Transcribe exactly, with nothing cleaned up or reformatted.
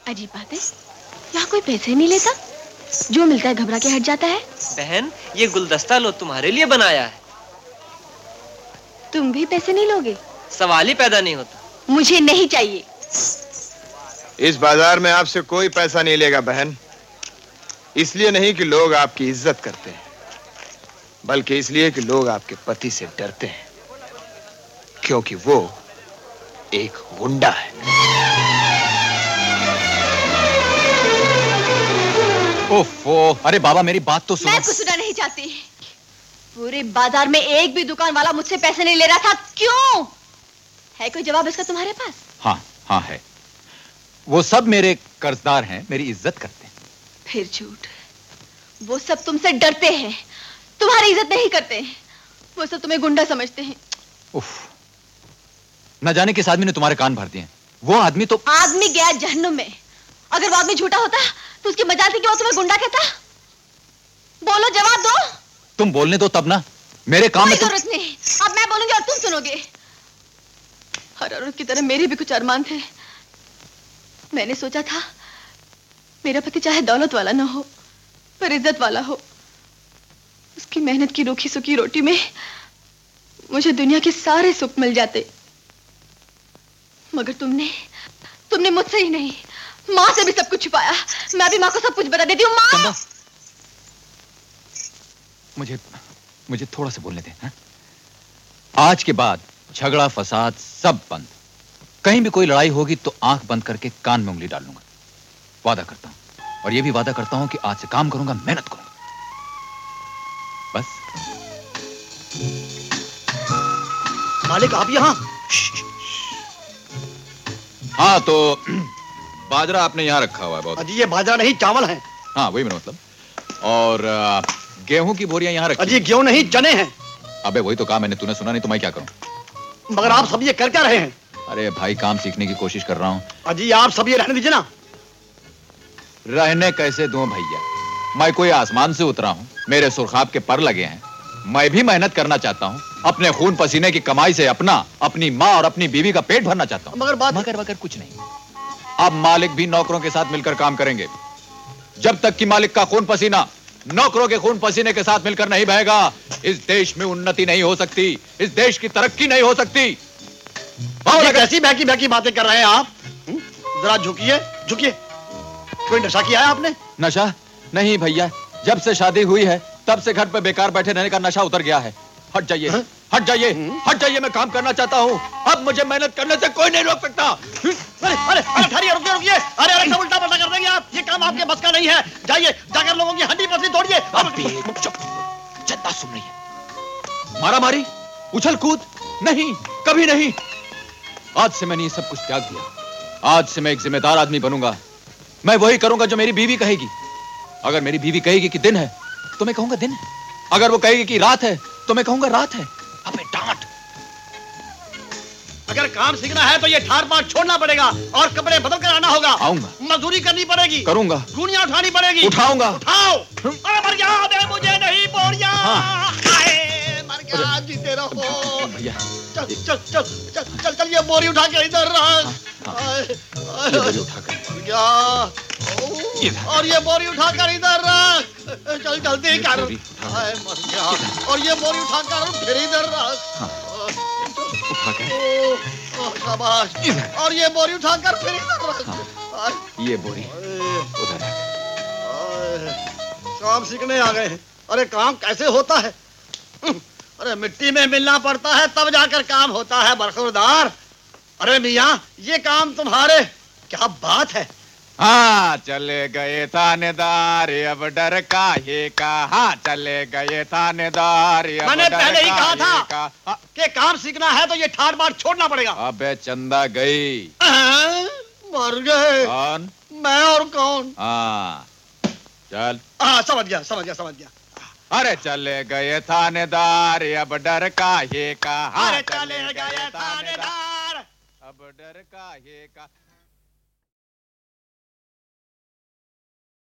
अजीब बात है, यहाँ कोई पैसे नहीं लेता, जो मिलता है घबरा के हट जाता है। बहन, ये गुलदस्ता लो तुम्हारे लिए बनाया है। तुम भी पैसे नहीं लोगे? सवाल ही पैदा नहीं होता। मुझे नहीं चाहिए। इस बाजार में आपसे कोई पैसा नहीं लेगा बहन। इसलिए नहीं कि लोग आपकी इज्जत करते हैं, बल्कि इसलिए कि लोग आपके पति से डरते हैं, क्योंकि वो एक गुंडा है। ओफो, अरे बाबा मेरी बात तो सुनो। मैं कुछ सुनना नहीं चाहती। पूरे बाजार में एक भी दुकान वाला मुझसे पैसे नहीं ले रहा था, क्यों? है कोई जवाब इसका तुम्हारे पास? हाँ हाँ है। वो सब मेरे कर्जदार हैं, मेरी इज्जत करते हैं। फिर झूठ। वो सब तुमसे डरते हैं, तुम्हारी इज्जत नहीं करते हैं। वो सब तुम्हें गुंडा समझते हैं। उफ, न जाने किस आदमी ने तुम्हारे कान भर दिए। वो आदमी तो आदमी गया जहन्नुम में। अगर वो आदमी झूठा होता तो उसकी मजाल थी कि वो तुम्हें गुंडा कहता। बोलो, जवाब दो। तुम बोलने दो तब ना, मेरे काम में कोई जरूरत नहीं। अब मैं बोलूंगी और तुम सुनोगे। हर औरत की तरह मेरे भी कुछ अरमान थे। मैंने सोचा था मेरा पति चाहे दौलत वाला ना हो, पर इज्जत वाला हो। उसकी मेहनत की रूखी सूखी रोटी में मुझे दुनिया के सारे सुख मिल जाते। मगर तुमने तुमने मुझसे ही नहीं, माँ से भी सब कुछ छुपाया। मैं भी माँ को सब कुछ बता देती हूँ। माँ, मुझे मुझे थोड़ा सा बोलने दे। आज के बाद झगड़ा फसाद सब बंद। कहीं भी कोई लड़ाई होगी तो आंख बंद करके कान में उंगली डाल लूंगा। वादा करता हूं, और ये भी वादा करता हूं कि आज से काम करूंगा, मेहनत करूंगा। बस। मालिक आप यहाँ? हाँ तो बाजरा आपने यहाँ रखा हुआ है बहुत। अजी ये बाजरा नहीं, चावल है। हाँ वही मेरा मतलब। और गेहूं की बोरियां यहाँ रखी। अजी गेहूं नहीं, चने हैं। अबे वही तो कहा मैंने, तूने सुना नहीं तो मैं क्या करूं? मगर आप सब ये कर क्या रहे हैं? अरे भाई काम सीखने की कोशिश कर रहा हूं। अजी आप सब ये रहने दीजिए ना। रहने कैसे दूं भैया? मैं कोई आसमान से उतरा हूं, मेरे सुरखाब के पर लगे हैं। मैं भी मेहनत करना चाहता हूं, अपने खून पसीने की कमाई से अपना, अपनी माँ और अपनी बीवी का पेट भरना चाहता हूं। मगर बात मगर मगर कुछ नहीं। अब मालिक भी नौकरों के साथ मिलकर काम करेंगे। जब तक कि मालिक का खून पसीना नौकरों के खून पसीने के साथ मिलकर नहीं बहेगा, इस देश में उन्नति नहीं हो सकती, इस देश की तरक्की नहीं हो सकती। कैसी बहकी बहकी बातें कर रहे हैं आप? जरा झुकिए, झुकिए। कोई नशा किया है आपने? नशा नहीं भैया, जब से शादी हुई है तब से घर पे बेकार बैठे रहने का नशा उतर गया है। हट जाइए, हट जाइए, हट जाइए, मैं काम करना चाहता हूँ। अब मुझे मेहनत करने से कोई नहीं रोक सकता। अरे अरे अरे ठहरिए, रुकिए रुकिए। अरे अरे सब उल्टा पलटा कर देंगे आप। ये काम आपके बस का नहीं है। जाइए, जाकर लोगों की हड्डी पसली तोड़िए। चंदा सुन रही है। मारा मारी, उछल कूद नहीं, कभी नहीं। आज से मैंने ये सब कुछ त्याग दिया। आज से मैं एक जिम्मेदार आदमी बनूंगा। मैं वही करूंगा जो मेरी बीवी कहेगी। अगर मेरी बीवी कहेगी कि दिन है तो मैं कहूंगा दिन है। अगर वो कहेगी कि रात है तो मैं कहूंगा रात है। अबे डांट। अगर काम सीखना है तो ये ठार मार छोड़ना पड़ेगा और कपड़े बदल कर आना होगा। आऊंगा। मजदूरी करनी पड़ेगी। करूंगा। गुनिया उठानी पड़ेगी। उठाऊंगा। उठाओ। अरे मर गया, दे मुझे नहीं बोरिया। हाँ। मर गया, जीते रहो। भैया चल चल चल चल चल चल ये बोरी उठा के इधर रख। ये बोरी उठाकर मर गया। और ये बोरी उठाकर इधर रख। चल जल्दी कर। मर गया। और ये बोरी उठाकर फिर इधर रख। उठाकर। शाबाश। और ये बोरी उठाकर फिर इधर रख। ये बोरी उधर है। काम सीखने आ गए हैं। अरे काम कैसे होता है? अरे मिट्टी में मिलना पड़ता है तब जाकर काम होता है बरखुरदार। अरे मियाँ ये काम तुम्हारे, क्या बात है। हाँ चले गए थानेदार, अब डर काहे का। हाँ चले गए थानेदार, अब मैंने डर पहले ही कहा था का। कि काम सीखना है तो ये ठाट बाट छोड़ना पड़ेगा। अबे चंदा गई। मर गए। कौन? मैं और कौन? हाँ चल। हाँ समझ गया समझ गया समझ गया। अरे चले गए थानेदार, अब डर काहे का। अरे चले गए थानेदार, अब डर काहे का।